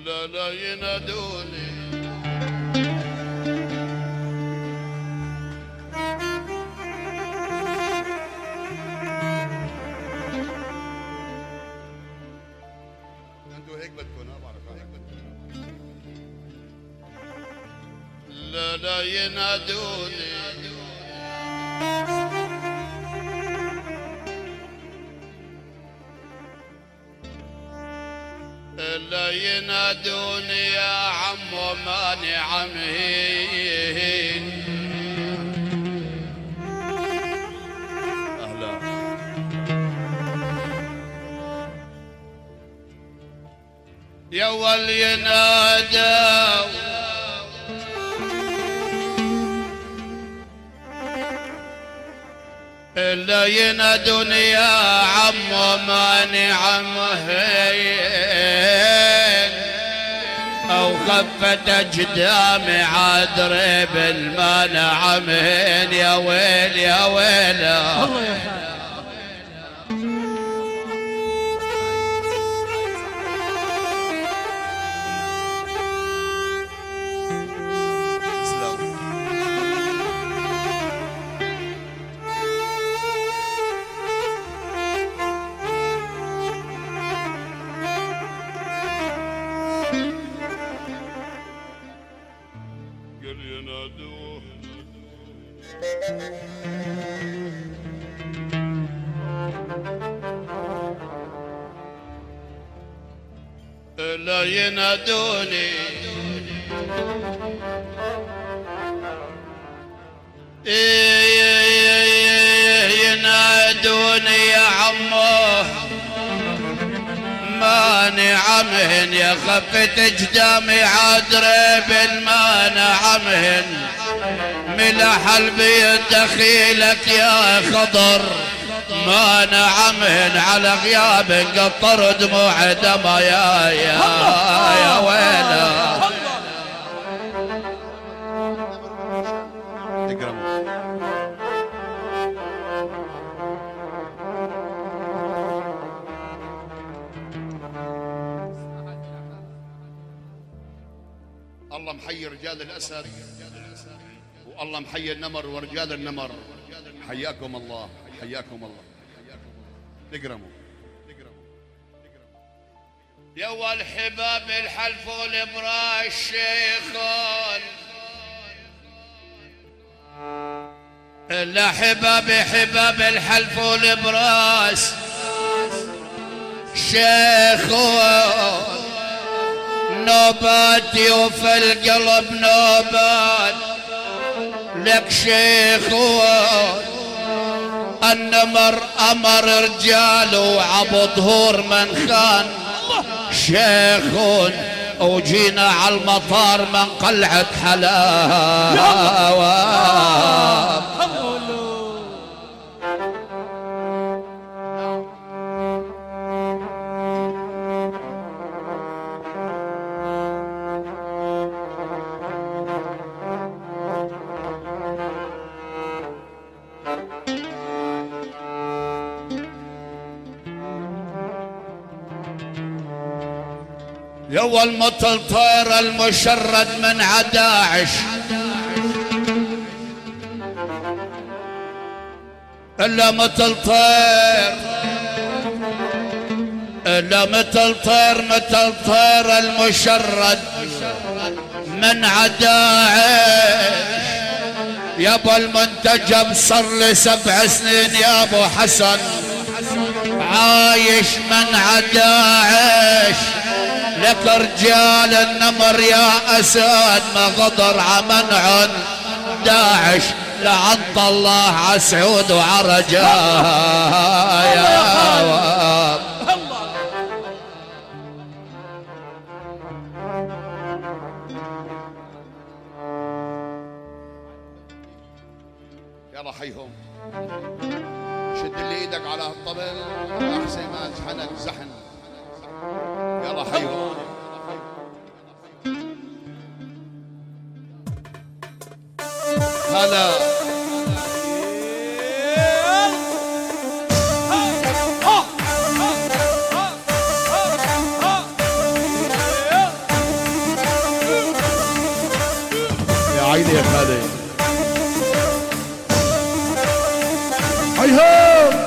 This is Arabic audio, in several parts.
لا لا ينادوني انتوا هيك بدكم انا بعرف هيك بدكم لا لا ينادوني لا ينادوني يا عم وماني عمهين أهلا يا ول ينادوا لا ينادوني يا عم وماني عمهين او خفت اجدامي عادري بالمانع عمهين يا ويل يا ويل الله يا لا ينادوني ينادوني يا عمو ماني عمهن يا خفت اجدامي عادري بالمانع عمهن ملح البيت دخيلك يا خضر ما نعمهن على غياب قطر دموع دما يا ويلا الله محيي رجال الأسد والله محيي النمر ورجال النمر حياكم الله حياكم الله تقرموا يا والحباب الحلف والابراء الشيخون لا حباب الحلف والابراس شيخون نوباتي وفي القلب نوبات لك شيخون النمر أمر رجال وعبو ظهور من خان شيخون وجينا على المطار من قلعة حلاوة يا المطل طير المشرد من عداعش الا مثل طير الا مثل طير المشرد من عداعش يا ابو المنتجب صار لي 7 سنين يا ابو حسن عايش من عداعش لك رجال النمر يا أسد ما غدر عمن داعش لعنت الله عسعود وعرجاء يلا حيهم شد اللي ايدك على هالطبل احسن ما شحنك زحن يلا حيهم هلا يا خالي هيهو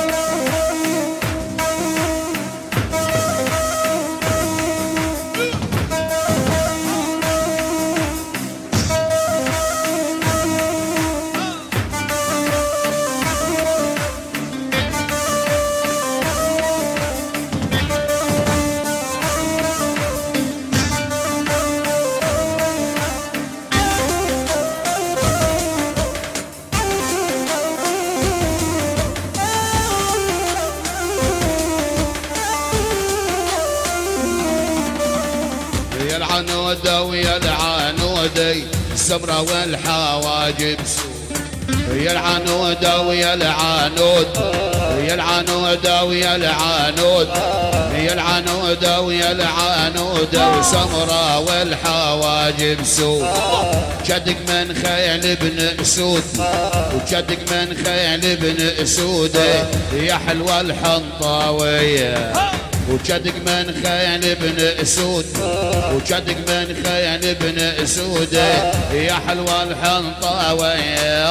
العنودة ويا العنودي السمرة والحواجب سود يا العنودة ويا العنود يا العنودة ويا العنود يا العنودة ويا العنود السمرة والحواجب سود شدق من خيل ابن اسود وشدق من خيل ابن اسود يا حلوة الحنطاوية وشدق من خيل ابن اسود وشدق من خيل ابن اسود يا حلوة الحنطاوية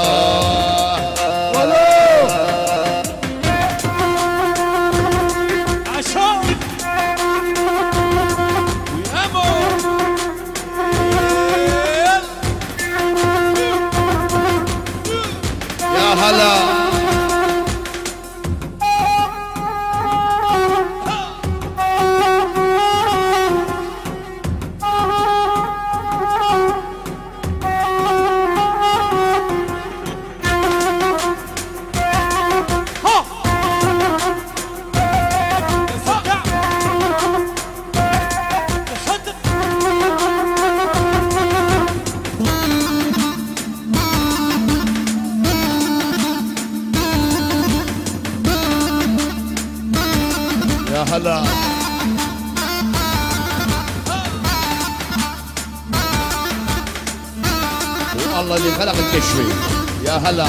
يا هلا يا هلا والله اللي خلق الكشفي يا هلا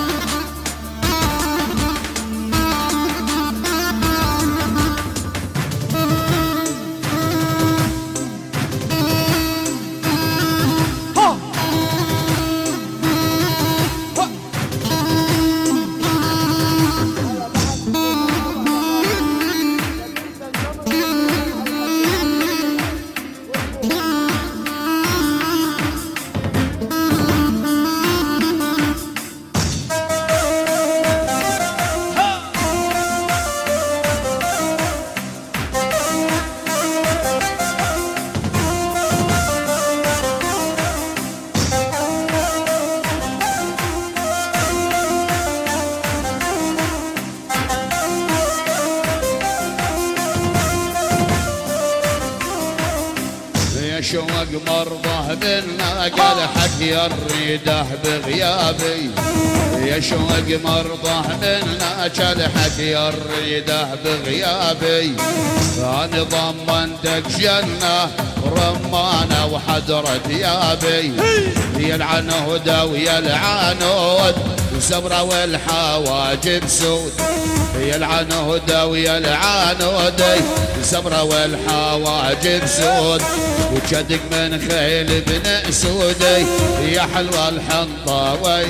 شوق مرضه منا قال حكي الريده بغيابي يا شوق مرضه منا قال حكي الريده بغيابي انا ضمنتك جنه رمانه وحضره ثيابي يا العنود ويا العنود السمرة والحواجب سود يا العنود ويا العنود السمرة والحواجب سود وشدق من خيل ابن اسودي يا حلوة الحنطاوي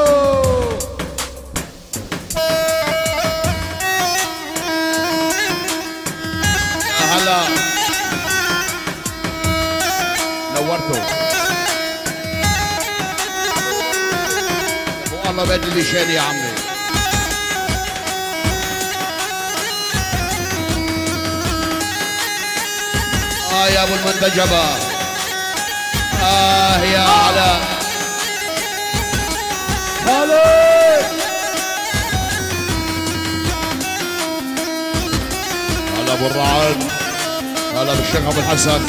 هلا نورتوا والله بدي شيء يا عمي يا ابو المنبجبه يا علا هلا هلا ابو الرعد هلا بالشيخ ابو الحسن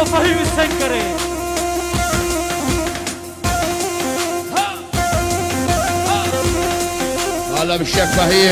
فهيم السنكري. هلا بالشيخ فهيم.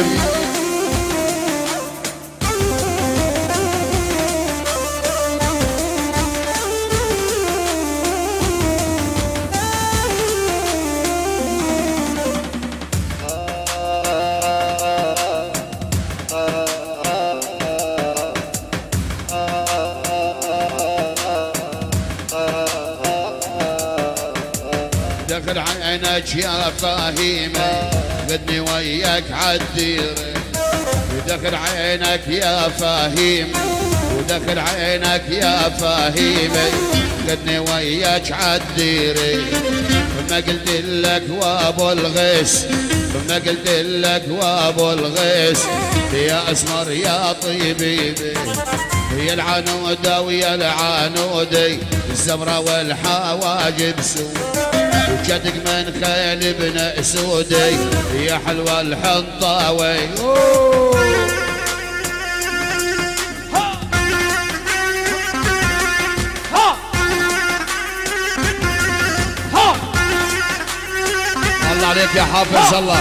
دخل عينك يا فهيمة خذني وياك عالديرة. دخل عينك يا فهيم ودخل عينك يا فهيمة خذني وياك عالديرة. ما قلت لك وابو الغيس ما قلت لك وابو الغيس يا اسمر يا طيبي يا العنودة ويا العنودي الزمرة والحواجب سود وشدق من خيل ابن سودي يا حلوة الحنطاوي. الله عليك يا حافظ الله.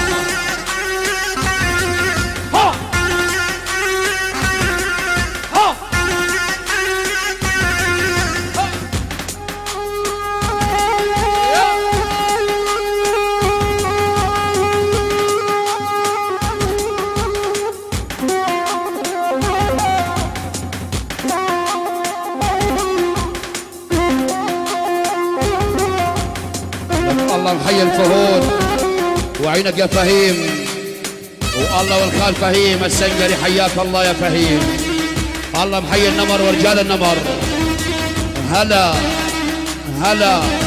الله محيي الفهود وعينك يا فهيم والله والخال فهيم السنجري حياك الله يا فهيم. الله محيي النمر ورجال النمر. هلا هلا